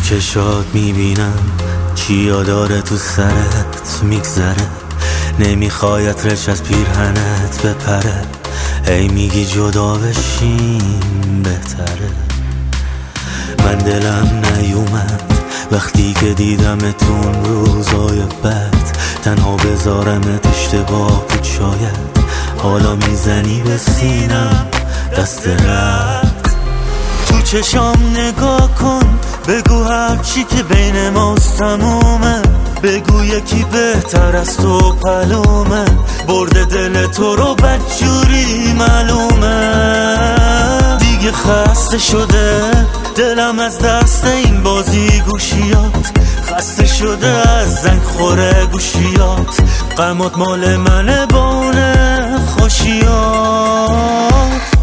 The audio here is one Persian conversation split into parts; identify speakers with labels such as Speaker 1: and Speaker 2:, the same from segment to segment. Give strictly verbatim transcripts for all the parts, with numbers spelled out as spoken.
Speaker 1: چشات میبینم چیا داره تو سرت میگذره، نمیخوای عطرش از پیرهنت بپره، هی میگی جدا بشیم بهتره. من دلم نیومد وقتی که دیدمتون روزای بد، تنها بذارمت اشتباه بود شاید، حالا میزنی به سینم دست رد. تو چشام نگاه کن، بگو هرچی که بین ماست تمومه، بگو یکی بهتر از تو پلومه، برده دل تو رو بدجوری معلومه. دیگه خسته شده دلم از دست این بازی گوشیات، خسته شده از زنگ خوره گوشیات، غمات مال منه با اونه خوشیات.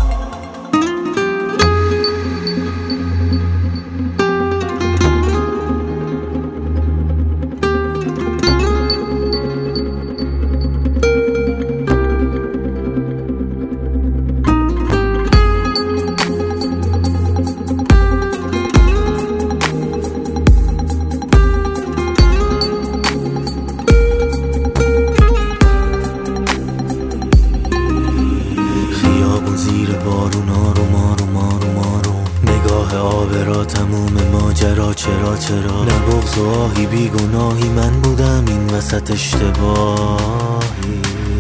Speaker 1: زیر بارون آروم آروم آروم آروم، نگاه آبرا تموم ماجرا چرا چرا، نه بغض و آهی بیگناهی من بودم این وسط اشتباهی.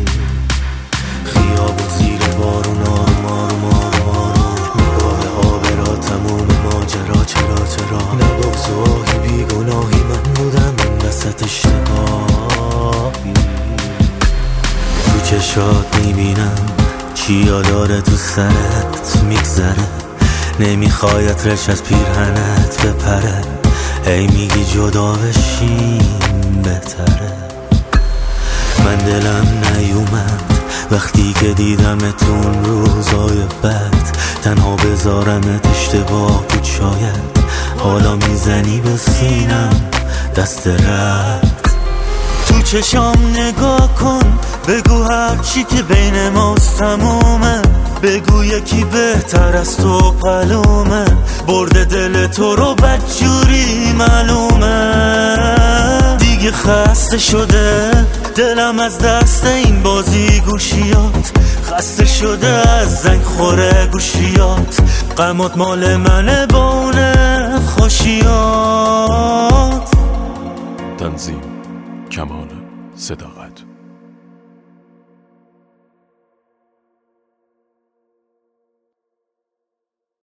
Speaker 1: خیابون زیر بارون آروم آروم آروم آروم، نگاه آبرا تموم ماجرا چرا چرا، نه بغض و آهی بیگناهی من بودم این وسط اشتباهی. تو چشات میبینم چیا داره تو سرت میگذره، نمیخوای عطرش از پیرهنت بپره، هی میگی جدا بشیم بهتره. من دلم نیومد وقتی که دیدمتون روزای بد، تنها بذارمت اشتباه بود شاید، حالا میزنی به سینم دست رد. تو چشام نگاه کن، بگو هرچی که بین ماست تمومه، بگو یکی بهتر از تو پلومه، برده دل تو رو بدجوری معلومه. دیگه خسته شده دلم از دست این بازی گوشیات، خسته شده از زنگ خوره گوشیات، غمات مال منه با اونه خوشیات.
Speaker 2: تنظیم کمال صداقت.